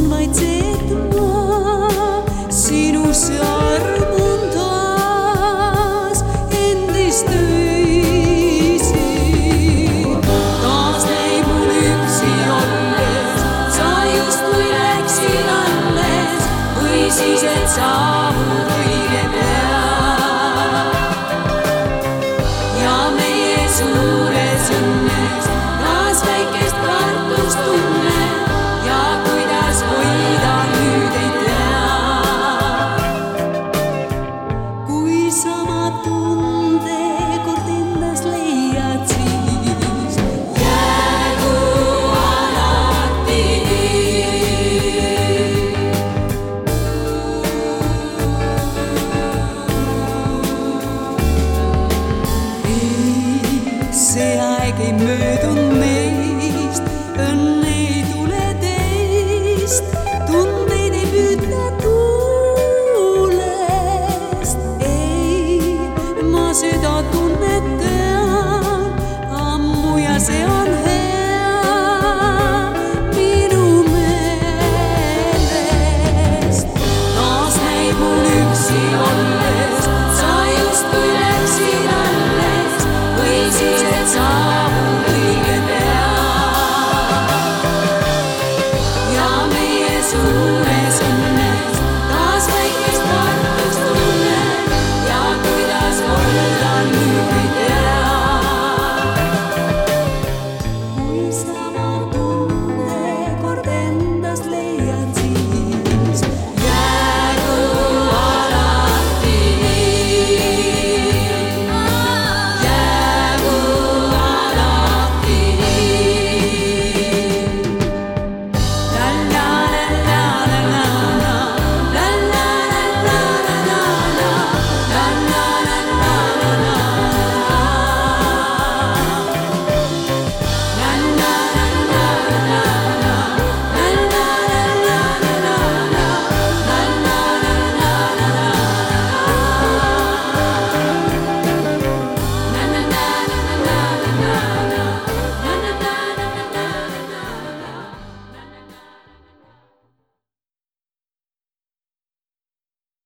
vaid see, et ma sinusse armun taas endist öisi. Taas näib mul üksi olles, sa justkui läksid alles või siis, et saabud õige pea. Ja meie suures õnnes taas väikest kartust tunne ja kuidas hoida nüüd ei tea. Kui sama tunde kord endas leiad, siis jäägu alati see aeg ei möödunud meist, õnn ei tule teist, tundeid ei püüta tuulest. Ei, ma seda tunnet tean ammu ja see on hea minu meelest. Taas näib mul üksi olles, sa justkui läksid alles või siis, et saabud õige pea. Ja meie suur